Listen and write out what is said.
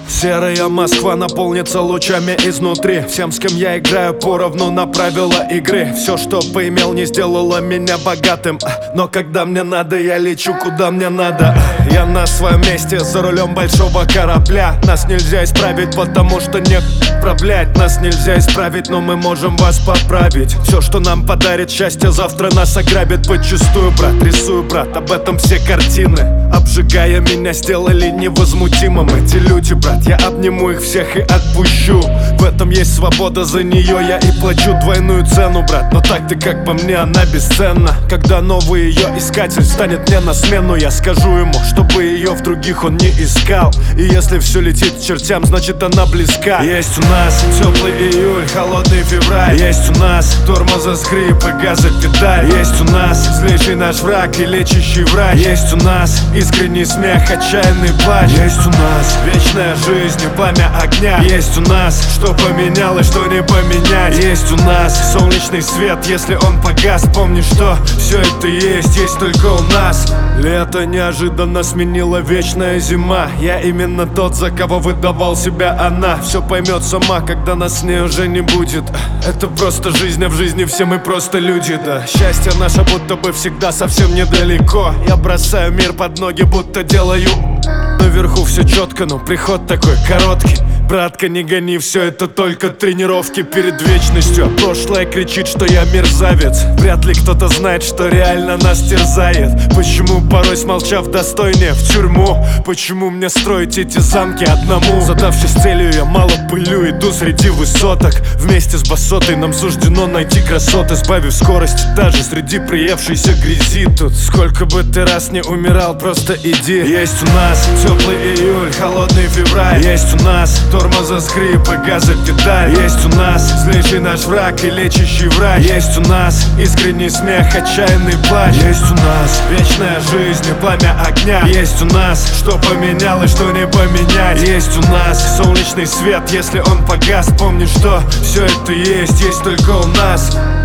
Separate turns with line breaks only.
Серая Москва наполнится лучами изнутри. Всем, с кем я играю, поровну на правила игры. Все, что поимел, не сделало меня богатым, но когда мне надо, я лечу куда мне надо. Я на своем месте, за рулем большого корабля. Нас нельзя исправить, потому что нет управлять. Нас нельзя исправить, но мы можем вас поправить. Все, что нам подарит счастье, завтра нас ограбит подчистую, брат. Рисую, брат, об этом все картины. Обжигая меня, сделали невозмутимым эти люди, брат. Я обниму их всех и отпущу. В этом есть свобода, за нее я и плачу двойную цену, брат. Но так-то, как по мне, она бесценна. Когда новый ее искатель станет мне на смену, я скажу ему, чтобы ее в других он не искал. И если все летит к чертям, значит она близка. Есть у нас теплый июль, холодный февраль. Есть у нас тормоза, скрип и газопедаль. Есть у нас злейший наш враг и лечащий врач. Есть у нас искренний смех, отчаянный плач. Есть у нас вечная жизнь и пламя огня. Есть у нас что поменялось, что не поменять. Есть у нас солнечный свет, если он погас. Помни, что все это есть только у нас. Лето неожиданно сменила вечная зима. Я именно тот, за кого выдавал себя она. Все поймет сама, когда нас с ней уже не будет. Это просто жизнь, а в жизни все мы просто люди, да. Счастье наше будто бы всегда совсем недалеко. Я бросаю мир под ноги, будто делаю. Наверху все четко, но приход такой короткий. Братка, не гони, все это только тренировки перед вечностью. Прошлое кричит, что я мерзавец. Вряд ли кто-то знает, что реально нас терзает. Почему порой, смолчав, достойнее в тюрьму? Почему мне строить эти замки одному? Задавшись целью, я мало пылю, иду среди высоток. Вместе с басотой нам суждено найти красоты, сбавив скорость даже среди приевшейся грязи. Тут сколько бы ты раз не умирал, просто иди. Есть у нас теплый июль, холодный февраль. Есть у нас тормоза, скрип и газопедаль. Есть у нас злейший наш враг и лечащий врач. Есть у нас искренний смех, отчаянный плач. Есть у нас вечная жизнь и пламя огня. Есть у нас что поменялось, что не поменять. Есть у нас солнечный свет, если он погас. Помни, что все это есть только у нас.